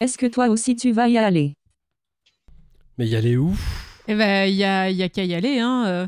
Est-ce que toi aussi tu vas y aller? Mais y aller où? Eh ben, y a qu'à y aller, hein.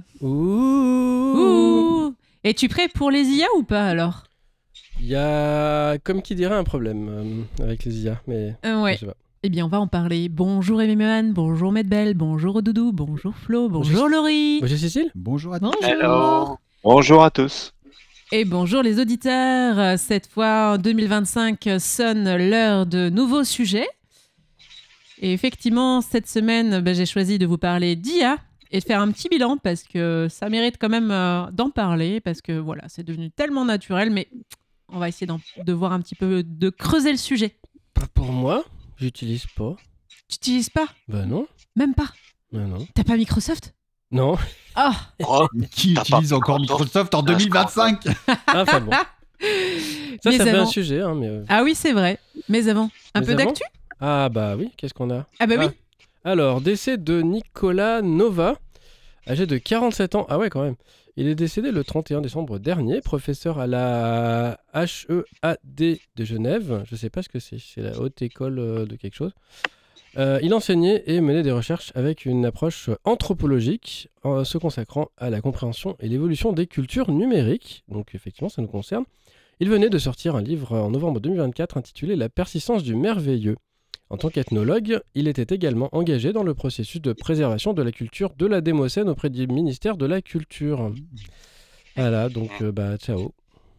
Ouh. Es-tu prêt pour les IA ou pas, alors? Il y a, comme qui dirait, un problème avec les IA, mais Ouais. je sais pas. Eh bien, on va en parler. Bonjour Ememan, bonjour Medbel, bonjour Doudou, bonjour Flo, bonjour Laurie. Bonjour Cécile. Bonjour à tous. Bonjour. Hello. Bonjour à tous. Et bonjour les auditeurs. Cette fois, en 2025, sonne l'heure de nouveaux sujets. Et effectivement, cette semaine, j'ai choisi de vous parler d'IA et de faire un petit bilan parce que ça mérite quand même d'en parler parce que voilà, c'est devenu tellement naturel, mais on va essayer de voir un petit peu, de creuser le sujet. Pas pour moi, j'utilise pas. Tu n'utilises pas? Bah non. Même pas? Bah non. T'as pas Microsoft? Non. Ah. Oh, Mais qui T'as utilise pas encore Microsoft en 2025? Ah, enfin bon. Ça Mais fait avant- un sujet, hein, mais... Ah oui, c'est vrai. Mais avant, un Mais peu avant d'actu? Ah bah oui, qu'est-ce qu'on a? Ah bah oui. Alors, décès de Nicolas Nova, âgé de 47 ans. Ah ouais, quand même. Il est décédé le 31 décembre dernier, professeur à la HEAD de Genève. Je sais pas ce que c'est la haute école de quelque chose. Il enseignait et menait des recherches avec une approche anthropologique, en se consacrant à la compréhension et l'évolution des cultures numériques. Donc effectivement, ça nous concerne. Il venait de sortir un livre en novembre 2024 intitulé « La persistance du merveilleux ». En tant qu'ethnologue, il était également engagé dans le processus de préservation de la culture de la Démocène auprès du ministère de la Culture. Voilà, donc ciao.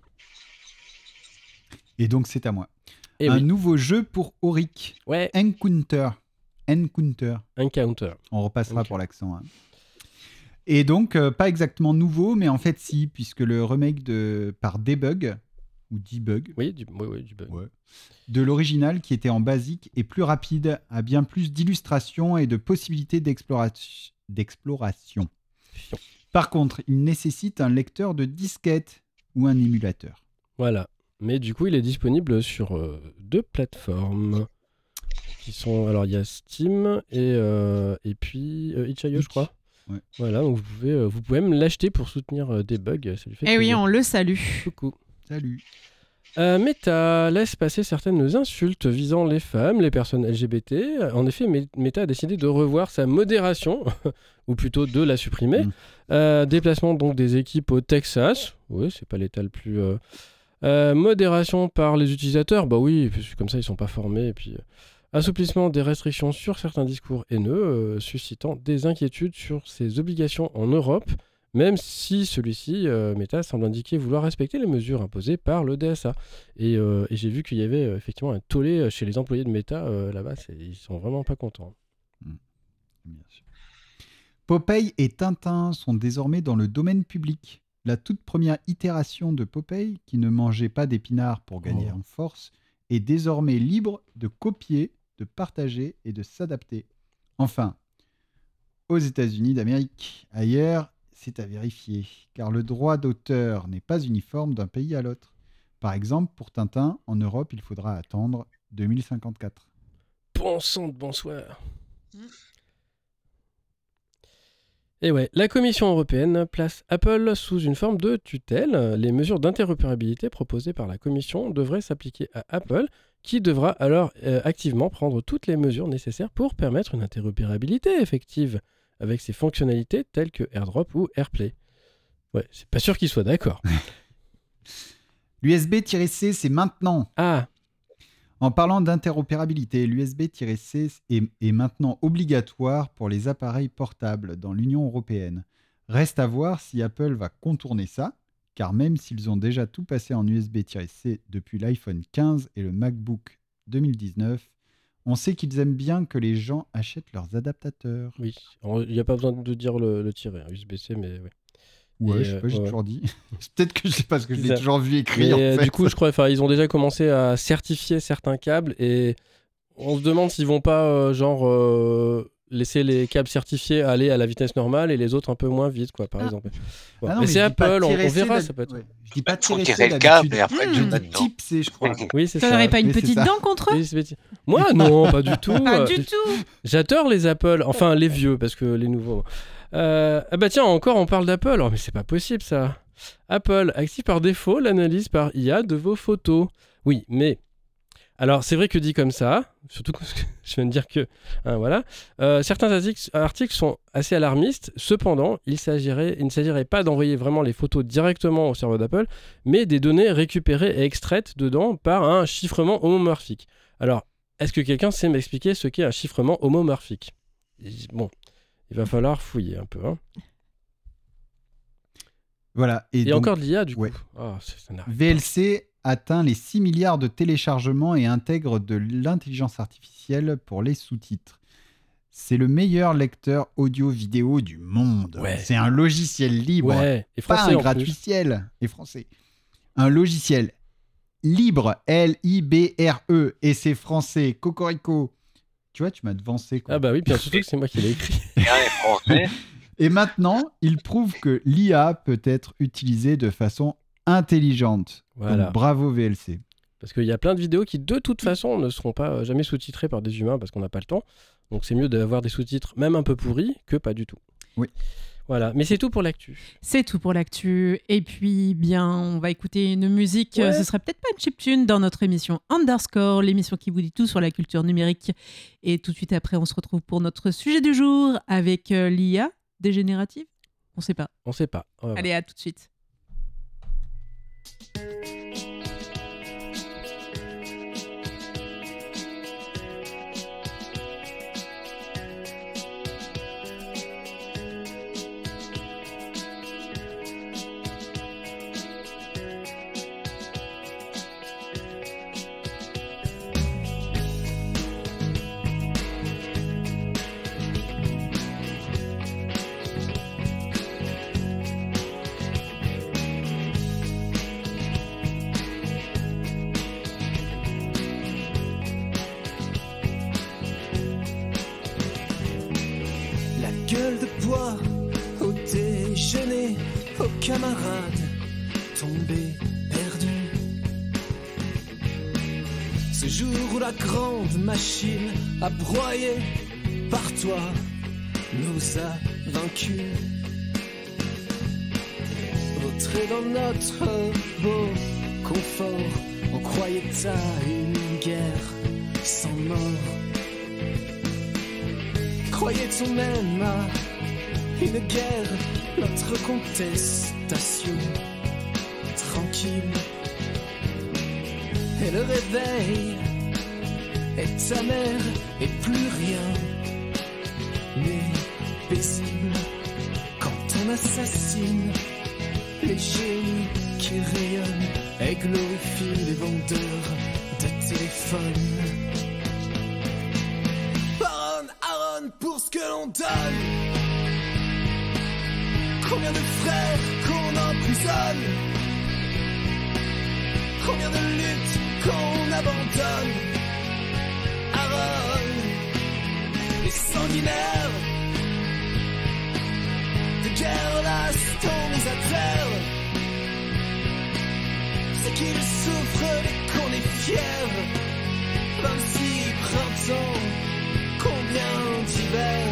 Et donc c'est à moi. Et Un oui, nouveau jeu pour Auric. ouais, Encounter. Encounter. On repassera Ok. pour l'accent. Hein. Et donc, pas exactement nouveau, mais en fait si, puisque le remake par Debug, ou Debug, Oui, du bug. ouais, de l'original qui était en basique est plus rapide, a bien plus d'illustrations et de possibilités d'exploration. Par contre, il nécessite un lecteur de disquette ou un émulateur. Voilà. Mais du coup, il est disponible sur 2 plateformes. Qui sont... Alors, il y a Steam et puis itch.io, je crois. Ouais. Voilà, donc vous pouvez même l'acheter pour soutenir Debug. Ça lui fait Eh oui, plaisir. on le salue. Coucou. Salut. Meta laisse passer certaines insultes visant les femmes, les personnes LGBT. En effet, Meta a décidé de revoir sa modération, ou plutôt de la supprimer. Déplacement donc des équipes au Texas. Oui, c'est pas l'état le plus... modération par les utilisateurs. Bah oui, parce que comme ça, ils sont pas formés. Et puis, assouplissement des restrictions sur certains discours haineux, suscitant des inquiétudes sur ses obligations en Europe. Même si celui-ci, Meta, semble indiquer vouloir respecter les mesures imposées par le DSA. Et j'ai vu qu'il y avait effectivement un tollé chez les employés de Meta là-bas. Ils sont vraiment pas contents. Bien sûr. Popeye et Tintin sont désormais dans le domaine public. La toute première itération de Popeye, qui ne mangeait pas d'épinards pour gagner en force, est désormais libre de copier, de partager et de s'adapter. Enfin, aux États-Unis d'Amérique. Ailleurs, c'est à vérifier, car le droit d'auteur n'est pas uniforme d'un pays à l'autre. Par exemple, pour Tintin, en Europe, il faudra attendre 2054. Bon sang de bonsoir. Et ouais, la Commission européenne place Apple sous une forme de tutelle. Les mesures d'interopérabilité proposées par la Commission devraient s'appliquer à Apple, qui devra alors activement prendre toutes les mesures nécessaires pour permettre une interopérabilité effective avec ses fonctionnalités telles que AirDrop ou AirPlay. Ouais, c'est pas sûr qu'ils soient d'accord. L'USB-C, c'est maintenant. Ah, En parlant d'interopérabilité, l'USB-C est maintenant obligatoire pour les appareils portables dans l'Union européenne. Reste à voir si Apple va contourner ça, car même s'ils ont déjà tout passé en USB-C depuis l'iPhone 15 et le MacBook 2019, on sait qu'ils aiment bien que les gens achètent leurs adaptateurs. oui. Il n'y a pas besoin de dire le tiret, hein, USB-C, mais oui. Ouais, Et, je sais pas, j'ai ouais. toujours dit. Peut-être que je sais pas, parce que je C'est l'ai ça. toujours vu écrit Mais, en fait. du coup, je crois, ils ont déjà commencé à certifier certains câbles et on se demande s'ils vont pas laisser les câbles certifiés aller à la vitesse normale et les autres un peu moins vite, quoi, par exemple. Bon. Ah non, Mais je c'est dis pas Apple, on tirer C, verra, ça peut être. ouais. Je dis pas Faut tirer tirer C le câble d'habitude. et après Je tu dis donnes, non. type C, je crois. Oui, c'est T'en ça. aurais pas une Mais c'est petite ça. dent contre eux? Oui, c'est- Moi, non, pas du tout. Pas du tout. J'adore les Apple, enfin les vieux, parce que les nouveaux. Ah bah tiens, encore on parle d'Apple. Oh, mais c'est pas possible ça. Apple active par défaut l'analyse par IA de vos photos. Oui, mais Alors, c'est vrai que dit comme ça, surtout que je viens de dire que... voilà. Certains articles sont assez alarmistes. Cependant, il ne s'agirait pas d'envoyer vraiment les photos directement au serveur d'Apple, mais des données récupérées et extraites dedans par un chiffrement homomorphique. Alors, est-ce que quelqu'un sait m'expliquer ce qu'est un chiffrement homomorphique ? Bon, il va falloir fouiller un peu. Voilà. Et donc, encore de l'IA, du coup. ouais. Oh, ça n'arrive pas. VLC atteint les 6 milliards de téléchargements et intègre de l'intelligence artificielle pour les sous-titres. C'est le meilleur lecteur audio-vidéo du monde. Ouais. C'est un logiciel libre, Ouais, et pas français un en plus. gratuitiel, et français. Un logiciel libre, L-I-B-R-E, et c'est français, cocorico. Tu vois, tu m'as devancé, quoi. Ah bah oui, bien surtout que c'est moi qui l'ai écrit. Rien est français. Et maintenant, il prouve que l'IA peut être utilisée de façon intelligente. Voilà. Donc, bravo VLC. Parce qu'il y a plein de vidéos qui, de toute façon, ne seront pas jamais sous-titrées par des humains parce qu'on n'a pas le temps. Donc c'est mieux d'avoir des sous-titres, même un peu pourris, que pas du tout. Oui. Voilà, mais c'est tout pour l'actu. C'est tout pour l'actu. Et puis, bien, on va écouter une musique. Ouais. Ce serait peut-être pas une chiptune dans notre émission Underscore, l'émission qui vous dit tout sur la culture numérique. Et tout de suite après, on se retrouve pour notre sujet du jour avec l'IA dégénérative. On sait pas. On sait pas. Ouais, ouais. Allez, à tout de suite. La gueule de bois au déjeuner, aux camarades tombés perdus. Ce jour où la grande machine a broyé par toi nous a vaincus. Vautrés dans notre beau confort, on croyait à une guerre sans mort. Croyait-on même à une guerre, notre contestation tranquille? Et le réveil est amer et plus rien n'est paisible quand on assassine les génies qui rayonnent et glorifient les vendeurs de téléphones. Pour ce que l'on donne, combien de frères qu'on emprisonne, combien de luttes qu'on abandonne. Aaron, les sanguinaires de guerre lasse t'ont mis à terre. C'est qu'ils souffrent et qu'on est fiers. 26 printemps, combien d'hiver.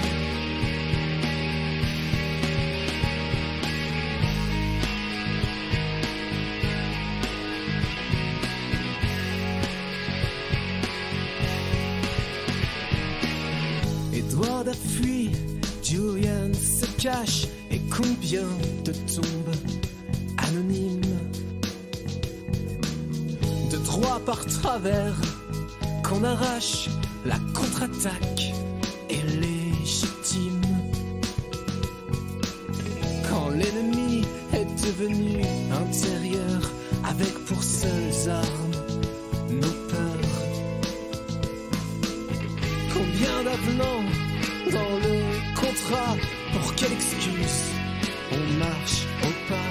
Edward a fui, Julian se cache, et combien de tombes anonymes, de droit par travers qu'on arrache. La contre-attaque est légitime quand l'ennemi est devenu intérieur, avec pour seules armes nos peurs. Combien d'avenants dans le contrat, pour quelle excuse on marche au pas?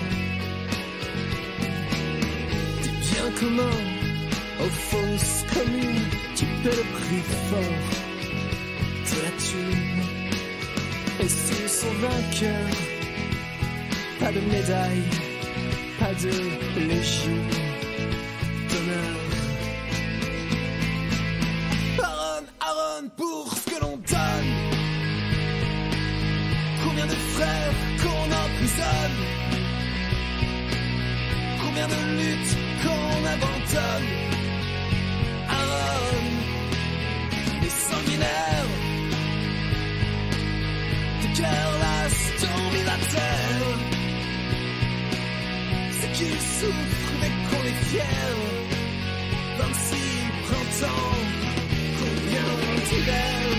Des biens communs aux fausses communes, tu paies le prix fort de la thune. Et s'ils sont vainqueurs, pas de médaille, pas de légion d'honneur. Aaron, pour ce que l'on donne, combien de frères qu'on emprisonne, combien de luttes qu'on abandonne. Aaron, ordinaire. Tes cœurs lassent tombent la terre. C'est qu'ils souffrent mais qu'on est fiers. 26 printemps, combien d'hiver.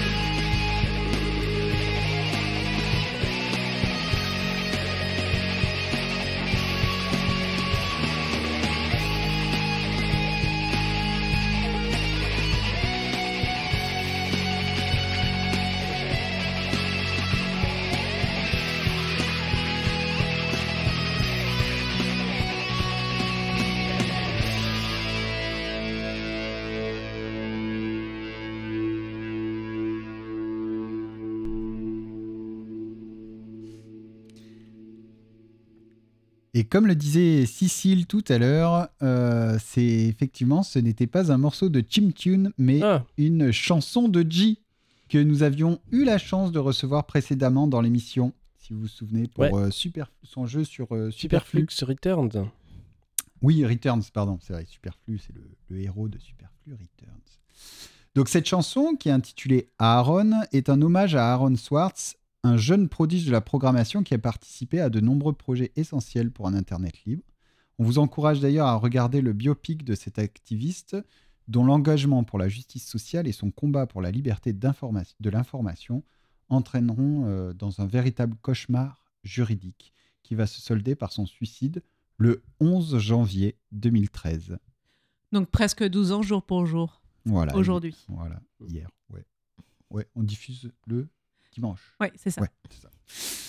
Et comme le disait Cécile tout à l'heure, c'est effectivement, ce n'était pas un morceau de chiptune, mais une chanson de G que nous avions eu la chance de recevoir précédemment dans l'émission, si vous vous souvenez, pour son jeu sur Superflux. Returns. Oui, Returns, pardon, c'est vrai, Superflux, c'est le héros de Superflux Returns. Donc cette chanson, qui est intitulée Aaron, est un hommage à Aaron Swartz, un jeune prodige de la programmation qui a participé à de nombreux projets essentiels pour un Internet libre. On vous encourage d'ailleurs à regarder le biopic de cet activiste dont l'engagement pour la justice sociale et son combat pour la liberté de l'information entraîneront dans un véritable cauchemar juridique qui va se solder par son suicide le 11 janvier 2013. Donc presque 12 ans jour pour jour. Voilà. Aujourd'hui. Voilà, hier, ouais, on diffuse le dimanche. Ouais, c'est ça. Ouais, c'est ça.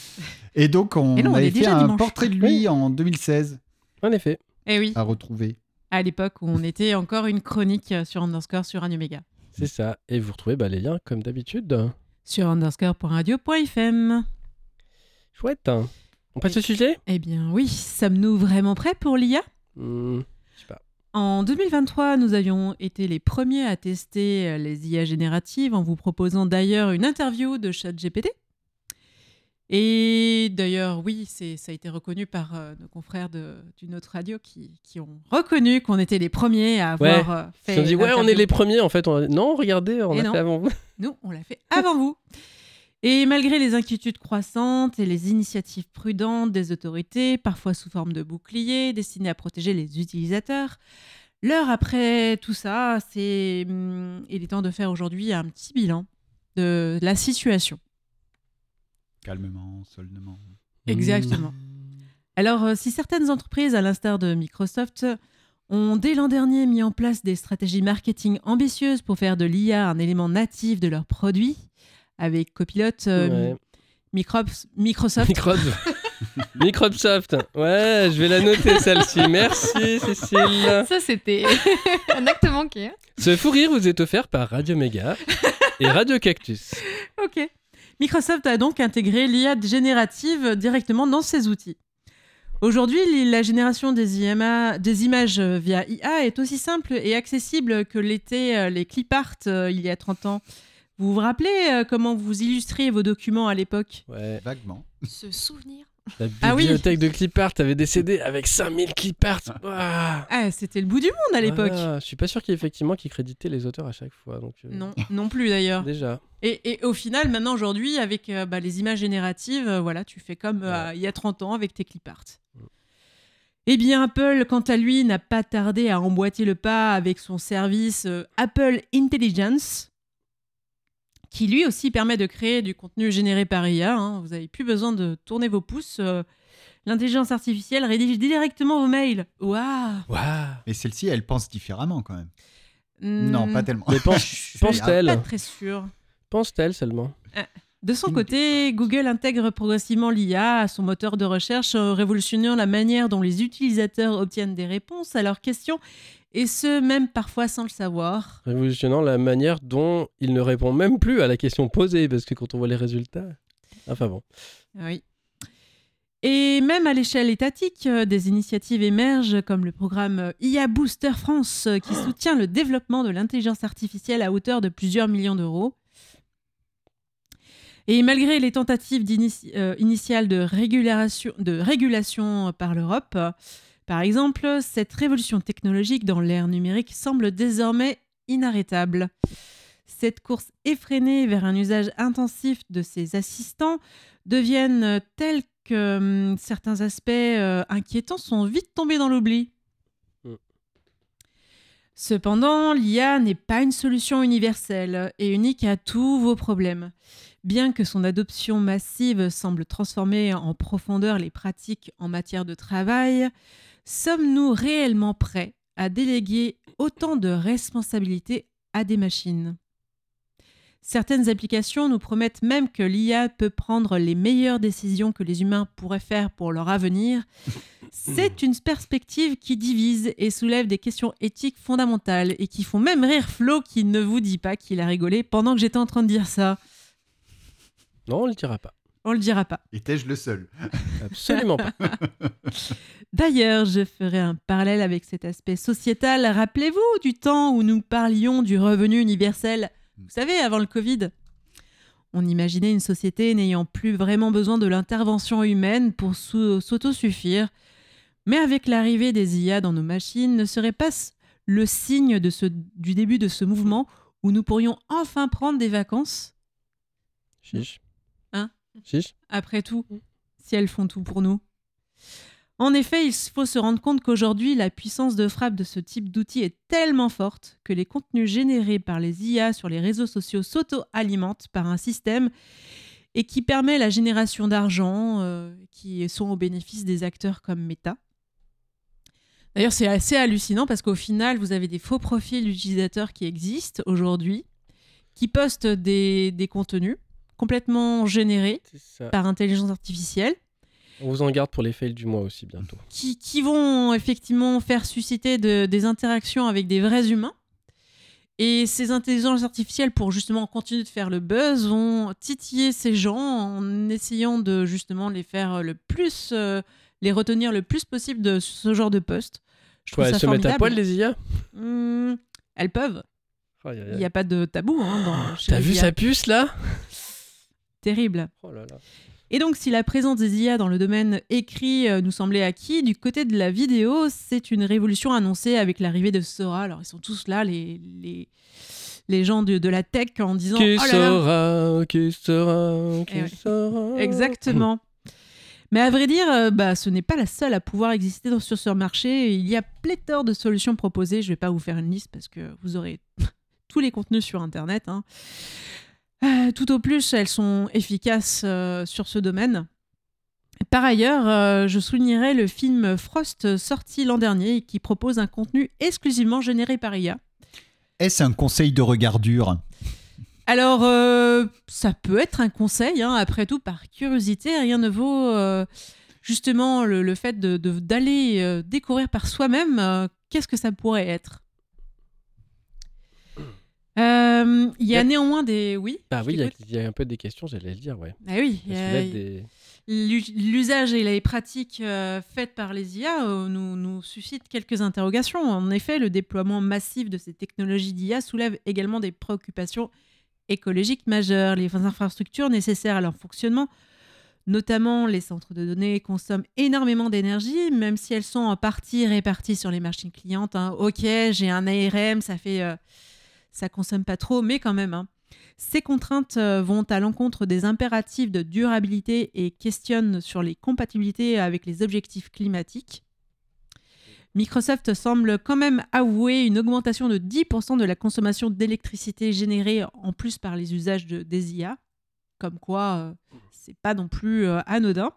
Et donc, on avait fait un portrait de lui en 2016. En effet. Et oui. À retrouver. À l'époque où on était encore une chronique sur Underscore sur Radio Méga. C'est ça. Et vous retrouvez les liens comme d'habitude sur underscore.radio.fm. Chouette. On passe au sujet ? Eh bien oui, sommes-nous vraiment prêts pour l'IA ? Je sais pas. En 2023, nous avions été les premiers à tester les IA génératives en vous proposant d'ailleurs une interview de ChatGPT. Et d'ailleurs, oui, ça a été reconnu par nos confrères d'une autre radio qui ont reconnu qu'on était les premiers à avoir fait. Ils ont dit on est les premiers en fait. Non, regardez, on a fait avant vous. Nous, on l'a fait avant vous. Et malgré les inquiétudes croissantes et les initiatives prudentes des autorités, parfois sous forme de boucliers destinés à protéger les utilisateurs, l'heure après tout ça, il est temps de faire aujourd'hui un petit bilan de la situation. Calmement, solemnement. Exactement. Alors, si certaines entreprises, à l'instar de Microsoft, ont dès l'an dernier mis en place des stratégies marketing ambitieuses pour faire de l'IA un élément natif de leurs produits, avec Copilot, Microsoft. Microsoft. Ouais, je vais la noter celle-ci. Merci Cécile. Ça, c'était un acte manqué. Ce fou rire vous est offert par Radio Méga et Radio Cactus. Ok. Microsoft a donc intégré l'IA générative directement dans ses outils. Aujourd'hui, la génération des images via IA est aussi simple et accessible que l'étaient les clip art il y a 30 ans. Vous vous rappelez comment vous illustriez vos documents à l'époque ? Ouais. Vaguement. Se souvenir. La bibliothèque de clip art avait des CD avec 5000 clip art. Ah, c'était le bout du monde à l'époque. Je suis pas sûr qu'ils créditaient les auteurs à chaque fois. Donc, non plus d'ailleurs. Déjà. Et au final, maintenant, aujourd'hui, avec les images génératives, tu fais comme il y a 30 ans avec tes clip art. Eh bien, Apple, quant à lui, n'a pas tardé à emboîter le pas avec son service Apple Intelligence, qui lui aussi permet de créer du contenu généré par IA. Vous n'avez plus besoin de tourner vos pouces. L'intelligence artificielle rédige directement vos mails. Waouh. Mais celle-ci, elle pense différemment quand même. Non, pas tellement. Mais pense-t-elle ? Pas très sûr. Pense-t-elle seulement ? De son côté, Google intègre progressivement l'IA à son moteur de recherche, révolutionnant la manière dont les utilisateurs obtiennent des réponses à leurs questions, et ce, même parfois sans le savoir. Révolutionnant la manière dont il ne répond même plus à la question posée, parce que quand on voit les résultats... Enfin bon. Oui. Et même à l'échelle étatique, des initiatives émergent, comme le programme IA Booster France, qui soutient le développement de l'intelligence artificielle à hauteur de plusieurs millions d'euros. Et malgré les tentatives initiales de régulation par l'Europe, par exemple, cette révolution technologique dans l'ère numérique semble désormais inarrêtable. Cette course effrénée vers un usage intensif de ces assistants deviennent tels que certains aspects inquiétants sont vite tombés dans l'oubli. Cependant, l'IA n'est pas une solution universelle et unique à tous vos problèmes. Bien que son adoption massive semble transformer en profondeur les pratiques en matière de travail, sommes-nous réellement prêts à déléguer autant de responsabilités à des machines ? Certaines applications nous promettent même que l'IA peut prendre les meilleures décisions que les humains pourraient faire pour leur avenir. C'est une perspective qui divise et soulève des questions éthiques fondamentales et qui font même rire Flo qui ne vous dit pas qu'il a rigolé pendant que j'étais en train de dire ça. Non, on le dira pas. On le dira pas. Étais-je le seul ? Absolument pas. D'ailleurs, je ferai un parallèle avec cet aspect sociétal. Rappelez-vous du temps où nous parlions du revenu universel. Vous savez, avant le Covid, on imaginait une société n'ayant plus vraiment besoin de l'intervention humaine pour s'autosuffire. Mais avec l'arrivée des IA dans nos machines, ne serait pas le signe du début de ce mouvement où nous pourrions enfin prendre des vacances ? Chiche. Hein ? Chiche. Après tout, si elles font tout pour nous. En effet, il faut se rendre compte qu'aujourd'hui, la puissance de frappe de ce type d'outil est tellement forte que les contenus générés par les IA sur les réseaux sociaux s'auto-alimentent par un système et qui permet la génération d'argent qui sont au bénéfice des acteurs comme Meta. D'ailleurs, c'est assez hallucinant parce qu'au final, vous avez des faux profils d'utilisateurs qui existent aujourd'hui, qui postent des contenus complètement générés par intelligence artificielle. On vous en garde pour les fails du mois aussi bientôt. Qui vont effectivement faire susciter des interactions avec des vrais humains. Et ces intelligences artificielles, pour justement continuer de faire le buzz, vont titiller ces gens en essayant de justement les faire les retenir le plus possible de ce genre de post. Je trouve ça elles se formidable. mettent à poil, les IA ? Elles peuvent. Oh, Il n'y a pas de tabou. Chez T'as les vu IA. sa puce, là ? Terrible. Oh là là. Et donc, si la présence des IA dans le domaine écrit nous semblait acquis, du côté de la vidéo, c'est une révolution annoncée avec l'arrivée de Sora. Alors, ils sont tous là, les gens de la tech, en disant Qui oh là là. sera, qui sera, qui ouais. sera. Exactement. Mais à vrai dire, ce n'est pas la seule à pouvoir exister sur ce marché. Il y a pléthore de solutions proposées. Je ne vais pas vous faire une liste parce que vous aurez tous les contenus sur Internet. Hein. Tout au plus, elles sont efficaces sur ce domaine. Par ailleurs, je soulignerai le film Frost sorti l'an dernier qui propose un contenu exclusivement généré par IA. Est-ce un conseil de regard dur ? Alors, ça peut être un conseil, hein, après tout, par curiosité, rien ne vaut justement le fait d'aller découvrir par soi-même qu'est-ce que ça pourrait être. Il y a néanmoins des... Oui. Ah oui, il y a un peu des questions, j'allais le dire, ouais. Ah oui. L'usage et les pratiques faites par les IA nous suscitent quelques interrogations. En effet, le déploiement massif de ces technologies d'IA soulève également des préoccupations écologiques majeures. Les infrastructures nécessaires à leur fonctionnement, notamment les centres de données, consomment énormément d'énergie, même si elles sont en partie réparties sur les machines clientes. Hein. Ok, j'ai un ARM, ça consomme pas trop, mais quand même. Hein. Ces contraintes vont à l'encontre des impératifs de durabilité et questionnent sur les compatibilités avec les objectifs climatiques. Microsoft semble quand même avouer une augmentation de 10% de la consommation d'électricité générée en plus par les usages des IA. Comme quoi, c'est pas non plus anodin.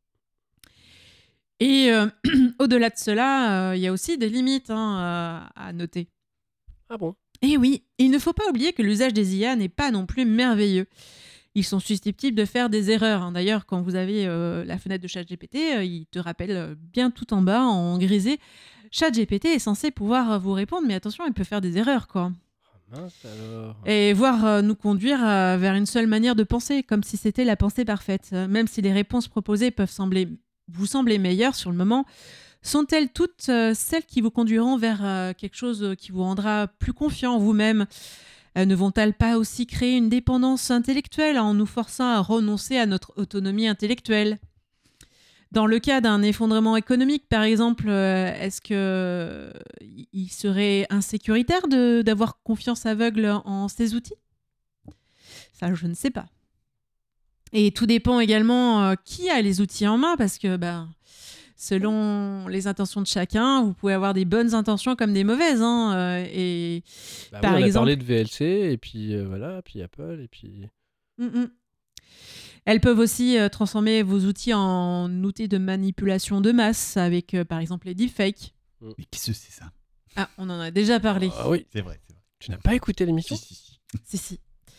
Et au-delà de cela, il y a aussi des limites à noter. Ah bon ? Et oui, il ne faut pas oublier que l'usage des IA n'est pas non plus merveilleux. Ils sont susceptibles de faire des erreurs. Hein. D'ailleurs, quand vous avez la fenêtre de ChatGPT, il te rappelle bien tout en bas, en grisé, ChatGPT est censé pouvoir vous répondre, mais attention, il peut faire des erreurs, quoi. Oh mince alors. Et voire nous conduire vers une seule manière de penser, comme si c'était la pensée parfaite. Même si les réponses proposées peuvent vous sembler meilleures sur le moment, sont-elles toutes celles qui vous conduiront vers quelque chose qui vous rendra plus confiant en vous-même ? Ne vont-elles pas aussi créer une dépendance intellectuelle en nous forçant à renoncer à notre autonomie intellectuelle ? Dans le cas d'un effondrement économique, par exemple, est-ce qu'il serait insécuritaire d'avoir confiance aveugle en ces outils ? Ça, je ne sais pas. Et tout dépend également qui a les outils en main, parce que selon les intentions de chacun, vous pouvez avoir des bonnes intentions comme des mauvaises. Et par on a exemple, parlé de VLC, et puis voilà, puis Apple, et puis... Elles peuvent aussi transformer vos outils en outils de manipulation de masse avec, par exemple, les deepfakes. Mais qu'est-ce que c'est ça? Ah, on en a déjà parlé. Ah oui, C'est vrai. tu n'as pas écouté l'émission? Si. Si.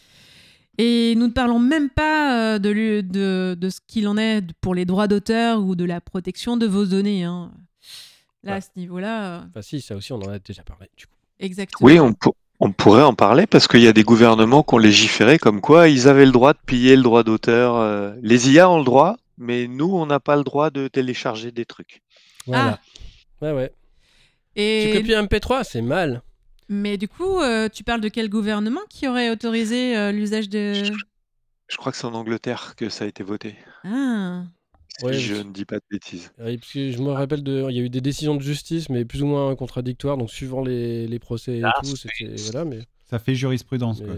Et nous ne parlons même pas de ce qu'il en est pour les droits d'auteur ou de la protection de vos données. Là, à ce niveau-là, Enfin si, ça aussi on en a déjà parlé du coup. exactement. Oui, on pourrait en parler parce qu'il y a des gouvernements qui ont légiféré comme quoi ils avaient le droit de piller le droit d'auteur. Les IA ont le droit, mais nous, on n'a pas le droit de télécharger des trucs. Voilà. Ouais. Tu Et... copies un MP3, c'est mal. Mais du coup, tu parles de quel gouvernement qui aurait autorisé l'usage de... Je crois que c'est en Angleterre que ça a été voté. Ah, Si Ouais, je parce- ne dis pas de bêtises. Oui, parce que je me rappelle il y a eu des décisions de justice, mais plus ou moins contradictoires, donc suivant les procès et tout, c'était... Voilà, mais... Ça fait jurisprudence, quoi.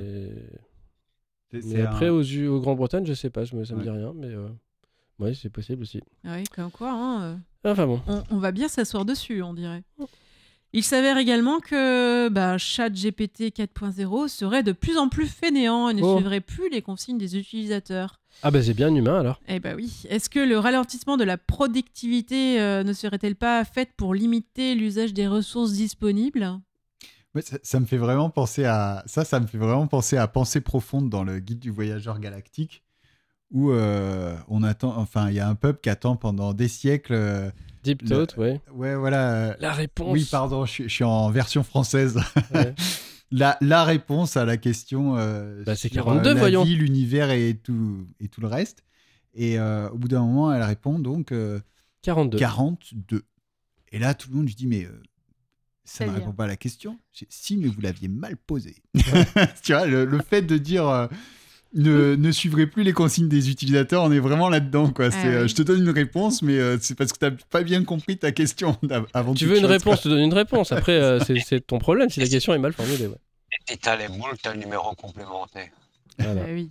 Mais après, au Grande-Bretagne, je sais pas, ça me dit rien, mais... Ouais, c'est possible aussi. oui, comme quoi, Enfin bon. on va bien s'asseoir dessus, on dirait. Il s'avère également que ChatGPT 4.0 serait de plus en plus fainéant et ne suivrait plus les consignes des utilisateurs. Ah bah c'est bien humain alors. Eh bah oui. Est-ce que le ralentissement de la productivité ne serait-elle pas fait pour limiter l'usage des ressources disponibles? Ouais, ça me fait vraiment penser à ça me fait vraiment penser à Pensée profonde dans le guide du voyageur galactique où on attend, enfin il y a un peuple qui attend pendant des siècles. Deep Thought, ouais. Ouais, voilà. La réponse. Oui, pardon, je suis en version française. Ouais. La réponse à la question C'est sur 42, la voyons. vie, l'univers et tout le reste. Et au bout d'un moment, elle répond donc 42. 42. Et là, tout le monde lui dit, mais ça ne C'est-à-dire répond pas à la question. Si, mais vous l'aviez mal posée. Tu vois, le fait de dire ne suivrez plus les consignes des utilisateurs, on est vraiment là-dedans, quoi. Oui. Je te donne une réponse, mais c'est parce que tu n'as pas bien compris ta question avant Tu toute veux une chose, réponse, quoi. je te donne une réponse. Après, c'est ton problème si la question est mal formulée. Ouais. Et t'as les boules, t'as le numéro complémentaire. Voilà. Oui.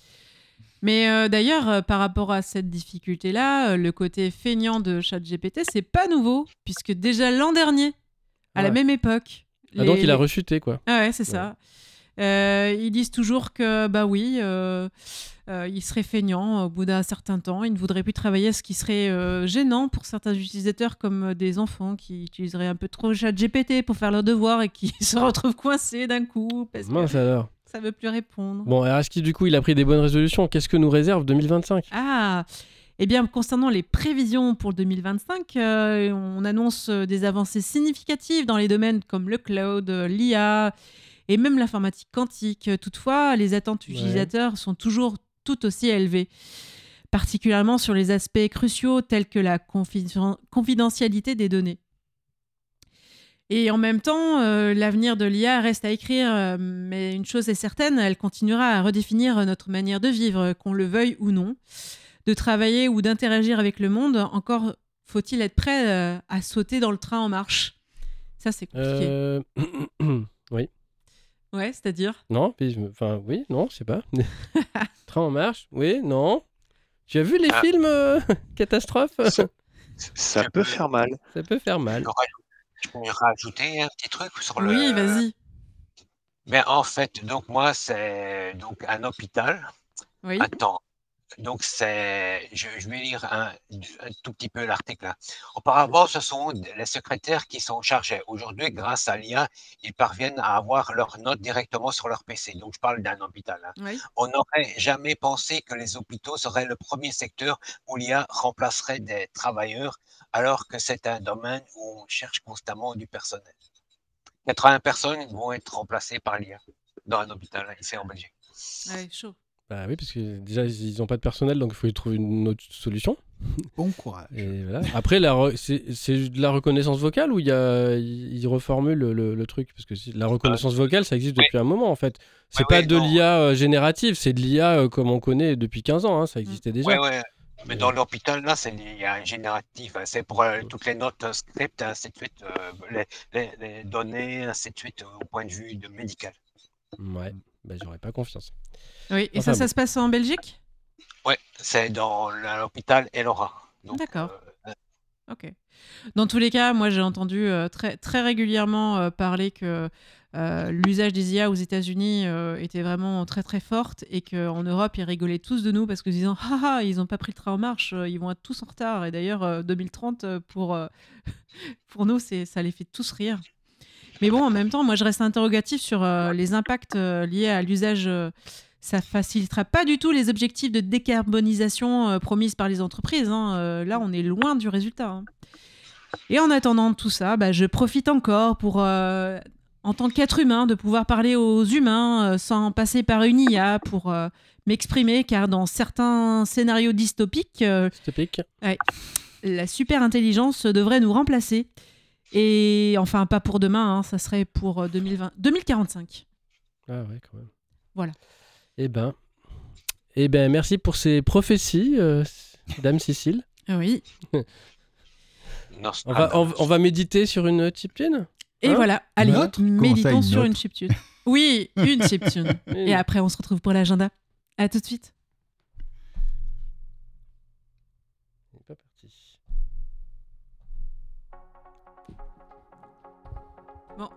Mais d'ailleurs, par rapport à cette difficulté-là, le côté feignant de ChatGPT, c'est pas nouveau, puisque déjà l'an dernier, à la Ouais. même époque... Donc il a rechuté quoi. Ah ouais, c'est ça. Ils disent toujours que, il serait feignant au bout d'un certain temps. Il ne voudrait plus travailler, ce qui serait gênant pour certains utilisateurs comme des enfants qui utiliseraient un peu trop ChatGPT pour faire leurs devoirs et qui se retrouvent coincés d'un coup parce Mince que alors. ça ne veut plus répondre. Bon, alors est-ce qu'il du coup il a pris des bonnes résolutions? Qu'est-ce que nous réserve 2025? Ah, eh bien, concernant les prévisions pour 2025, on annonce des avancées significatives dans les domaines comme le cloud, l'IA et même l'informatique quantique. Toutefois, les attentes utilisateurs sont toujours tout aussi élevées, particulièrement sur les aspects cruciaux tels que la confidentialité des données. Et en même temps, l'avenir de l'IA reste à écrire, mais une chose est certaine, elle continuera à redéfinir notre manière de vivre, qu'on le veuille ou non, de travailler ou d'interagir avec le monde. Encore faut-il être prêt à sauter dans le train en marche. Ça, c'est compliqué. Oui. Ouais, c'est-à-dire Non, enfin oui, non, je sais pas. Train en marche? Oui, non. Tu as vu les films catastrophes? Ça peut faire mal. Ça peut faire mal. Je peux rajouter un petit truc sur le... Oui, vas-y. Mais en fait, donc moi, c'est donc un hôpital. Oui. Attends. Donc, je vais lire un tout petit peu l'article. Là. Auparavant, ce sont les secrétaires qui sont chargés. Aujourd'hui, grâce à l'IA, ils parviennent à avoir leurs notes directement sur leur PC. Donc, je parle d'un hôpital. Hein. Oui. On n'aurait jamais pensé que les hôpitaux seraient le premier secteur où l'IA remplacerait des travailleurs, alors que c'est un domaine où on cherche constamment du personnel. 80 personnes vont être remplacées par l'IA dans un hôpital ici en Belgique. Ouais, chaud. Bah oui, parce que déjà, ils n'ont pas de personnel, donc il faut y trouver une autre solution. Bon courage. Et voilà. Après, c'est de la reconnaissance vocale ou ils reformulent le truc? Parce que la reconnaissance vocale, ça existe depuis un moment, en fait. C'est pas de l'IA générative, c'est de l'IA comme on connaît depuis 15 ans, hein, ça existait déjà. Ouais. Mais dans l'hôpital, là, il y a un génératif. Hein. C'est pour toutes les notes script, ainsi de suite, les données, ainsi de suite, au point de vue médical. Ouais. j'aurais pas confiance. Oui, et Enfin, ça bon. se passe en Belgique? Ouais, c'est dans l'hôpital Elora. Donc, D'accord. Ok. Dans tous les cas, moi j'ai entendu très, très régulièrement parler que l'usage des IA aux États-Unis était vraiment très très forte et qu'en Europe ils rigolaient tous de nous parce que disant ah ils n'ont pas pris le train en marche, ils vont être tous en retard. Et d'ailleurs 2030 pour nous ça les fait tous rire. Mais bon, en même temps, moi je reste interrogatif sur les impacts liés à l'usage. Ça facilitera pas du tout les objectifs de décarbonisation promises par les entreprises, hein. Là, on est loin du résultat, hein. Et en attendant tout ça, je profite encore pour, en tant qu'être humain, de pouvoir parler aux humains sans passer par une IA pour m'exprimer, car dans certains scénarios dystopiques, Dystopique. la super intelligence devrait nous remplacer. Et enfin, pas pour demain, hein, ça serait pour 2045. Ah ouais, quand même. Voilà. Eh ben, merci pour ces prophéties, Dame Cécile. Oui. On va méditer sur une chiptune. Et Hein voilà, allez, Note ? Comment ça, méditons une sur note une chiptune. Oui, une chiptune. Oui. Et après, on se retrouve pour l'agenda. À tout de suite. Il est pas parti. Bon.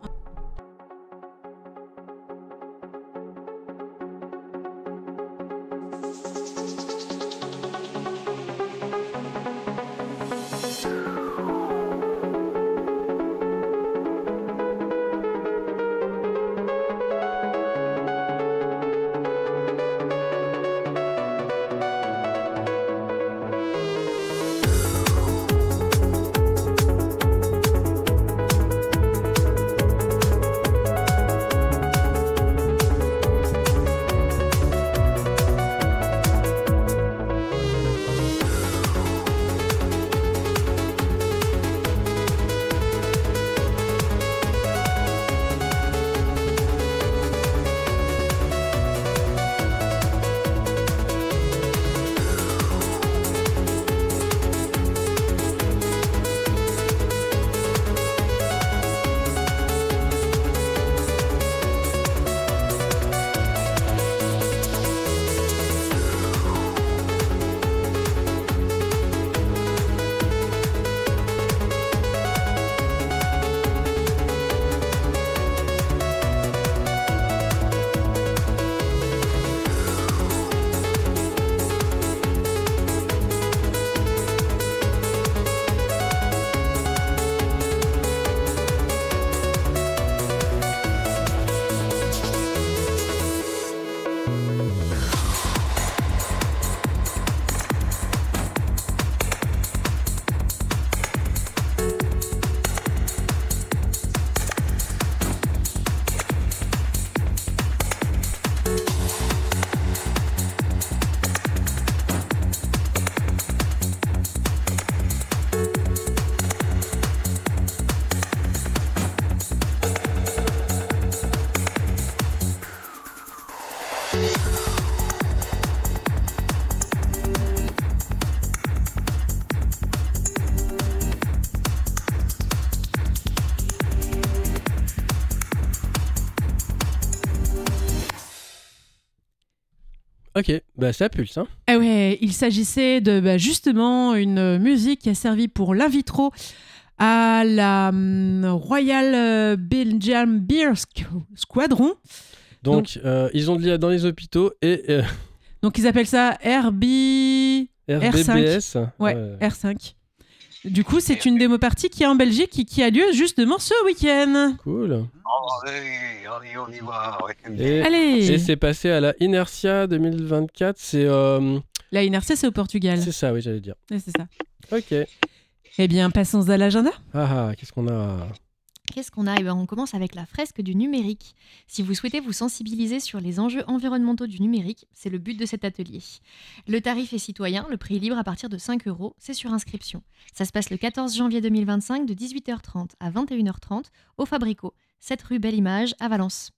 Ok, ça pulse. Hein. Ah ouais, il s'agissait de justement une musique qui a servi pour l'in vitro à la Royal Belgian Beer Squadron. Donc ils ont de l'IA dans les hôpitaux et Donc ils appellent ça RBBS. RBBS. Ouais, R5. Du coup, c'est une démo partie qui est en Belgique et qui a lieu justement ce week-end. Cool. Allez, on y va. Et, Allez. et c'est passé à la Inertia 2024. C'est La Inertia, c'est au Portugal. c'est ça, oui, j'allais dire. Ouais, c'est ça. Ok. Eh bien, passons à l'agenda. Qu'est-ce qu'on a? Qu'est-ce qu'on a? On commence avec la fresque du numérique. Si vous souhaitez vous sensibiliser sur les enjeux environnementaux du numérique, c'est le but de cet atelier. Le tarif est citoyen, le prix est libre à partir de 5 €, c'est sur inscription. Ça se passe le 14 janvier 2025 de 18h30 à 21h30 au Fabrico, 7 rue Belle Image à Valence.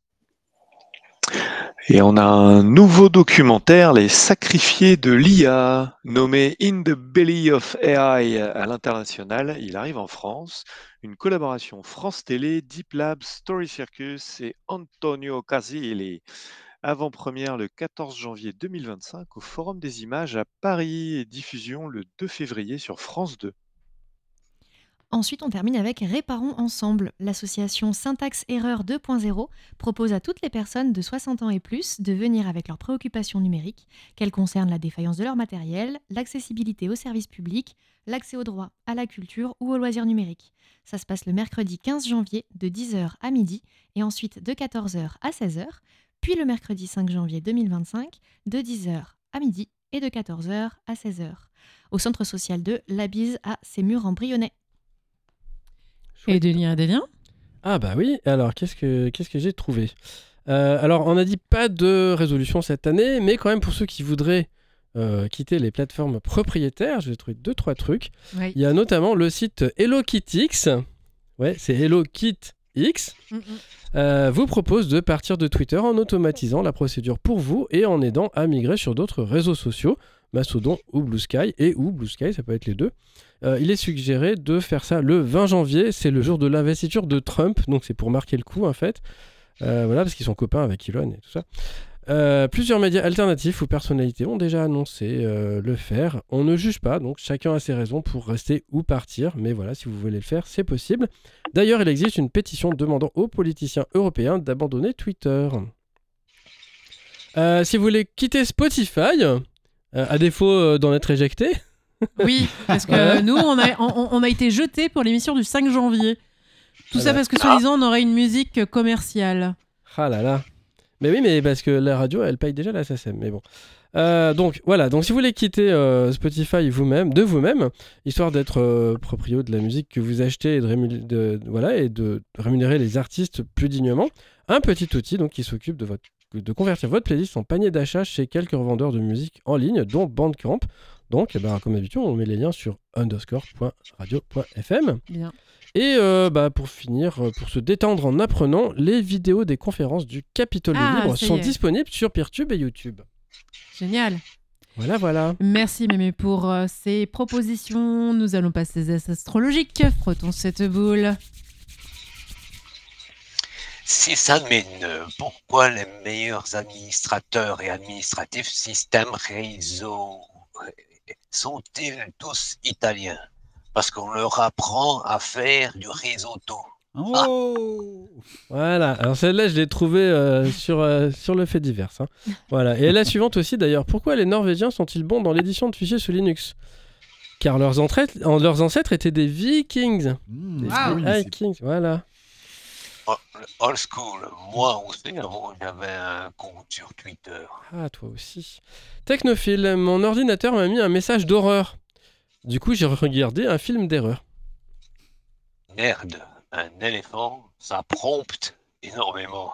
Et on a un nouveau documentaire, Les sacrifiés de l'IA, nommé In the Belly of AI à l'international. Il arrive en France. Une collaboration France Télé, Deep Lab, Story Circus et Antonio Casilli. Avant-première le 14 janvier 2025 au Forum des images à Paris et diffusion le 2 février sur France 2. Ensuite, on termine avec Réparons ensemble. L'association Syntaxe Erreur 2.0 propose à toutes les personnes de 60 ans et plus de venir avec leurs préoccupations numériques, qu'elles concernent la défaillance de leur matériel, l'accessibilité aux services publics, l'accès aux droits, à la culture ou aux loisirs numériques. Ça se passe le mercredi 15 janvier de 10h à midi et ensuite de 14h à 16h, puis le mercredi 5 janvier 2025 de 10h à midi et de 14h à 16h. Au centre social de La Bise à Sémur-en-Brionnais. Et des liens. Ah bah oui, alors qu'est-ce que j'ai trouvé Alors on a dit pas de résolution cette année, mais quand même pour ceux qui voudraient quitter les plateformes propriétaires, je vais trouver 2-3 trucs. Oui. Il y a notamment le site HelloKitX, ouais c'est HelloKitX, vous propose de partir de Twitter en automatisant la procédure pour vous et en aidant à migrer sur d'autres réseaux sociaux, Mastodon ou Blue Sky, ça peut être les deux. Il est suggéré de faire ça le 20 janvier, c'est le jour de l'investiture de Trump, donc c'est pour marquer le coup en fait. Voilà, parce qu'ils sont copains avec Elon et tout ça. Plusieurs médias alternatifs ou personnalités ont déjà annoncé le faire. On ne juge pas, donc chacun a ses raisons pour rester ou partir, mais voilà, si vous voulez le faire, c'est possible. D'ailleurs, il existe une pétition demandant aux politiciens européens d'abandonner Twitter. Si vous voulez quitter Spotify, à défaut d'en être éjecté... Oui, parce que nous, on a été jetés pour l'émission du 5 janvier. Tout ça parce que, soi-disant, on aurait une musique commerciale. Ah là là. Mais oui, mais parce que la radio, elle paye déjà la SACEM. Mais bon. Donc, voilà. Donc, si vous voulez quitter Spotify de vous-même, histoire d'être proprio de la musique que vous achetez et de rémunérer les artistes plus dignement, un petit outil donc, qui s'occupe de convertir votre playlist en panier d'achat chez quelques revendeurs de musique en ligne, dont Bandcamp. Donc, comme d'habitude, on met les liens sur underscore.radio.fm. Bien. Et pour finir, pour se détendre en apprenant, les vidéos des conférences du Capitole Libre sont disponibles sur Peertube et YouTube. Génial. Voilà. Merci Mémé pour ces propositions. Nous allons passer aux as astrologiques. Frottons cette boule. Si ça mène, pourquoi les meilleurs administrateurs et administratifs système réseau sont-ils tous italiens? Parce qu'on leur apprend à faire du risotto. Oh Voilà, alors celle-là je l'ai trouvée sur le fait divers. Hein. Voilà. Et la suivante aussi d'ailleurs, pourquoi les Norvégiens sont-ils bons dans l'édition de fichiers sous Linux? Car leurs ancêtres étaient des Vikings. Des Vikings, voilà. Old school, moi aussi, avant j'avais un compte sur Twitter. Ah, toi aussi. Technophile, mon ordinateur m'a mis un message d'horreur. Du coup, j'ai regardé un film d'horreur. Merde, un éléphant, ça prompte énormément.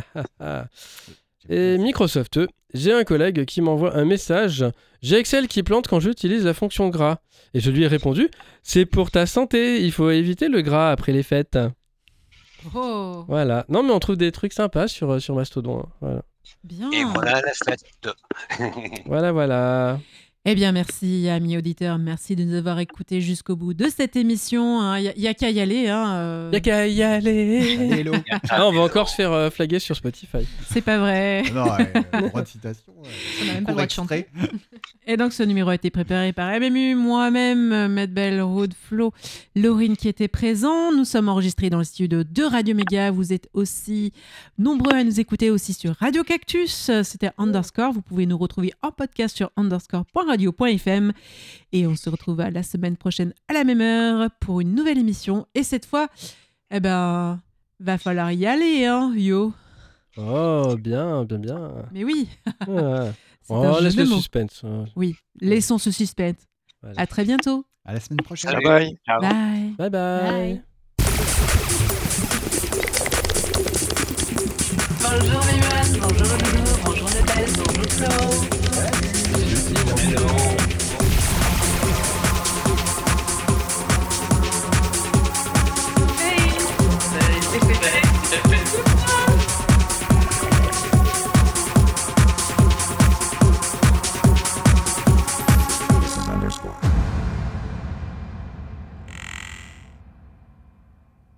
Et Microsoft, j'ai un collègue qui m'envoie un message. J'ai Excel qui plante quand j'utilise la fonction gras. Et je lui ai répondu, c'est pour ta santé, il faut éviter le gras après les fêtes. Oh. Voilà. Non, mais on trouve des trucs sympas sur Mastodon. Hein. Voilà. Bien. Et voilà la fête. Voilà. Eh bien, merci, amis auditeurs. Merci de nous avoir écoutés jusqu'au bout de cette émission. Il n'y a qu'à y aller. Il n'y a qu'à y aller. Hello. On va encore se faire flaguer sur Spotify. C'est pas vrai. Non, droit de citation. On n'a même pas le droit de chanter. Et donc, ce numéro a été préparé par MMU, moi-même, Medbel, Rude, Flo, Laurine qui était présent. Nous sommes enregistrés dans le studio de Radio Méga. Vous êtes aussi nombreux à nous écouter aussi sur Radio Cactus. C'était Underscore. Vous pouvez nous retrouver en podcast sur underscore.radio.fm. Et on se retrouve la semaine prochaine à la même heure pour une nouvelle émission. Et cette fois, va falloir y aller, hein, yo. Oh, bien. Mais oui. Ouais. Laisse le suspense. Oui, laissons ce suspense. Voilà. À très bientôt. À la semaine prochaine. Bye. Bye. Bye bye. Bonjour Viviane, bonjour Doudou, bonjour Nadège, bonjour Flo. Hello.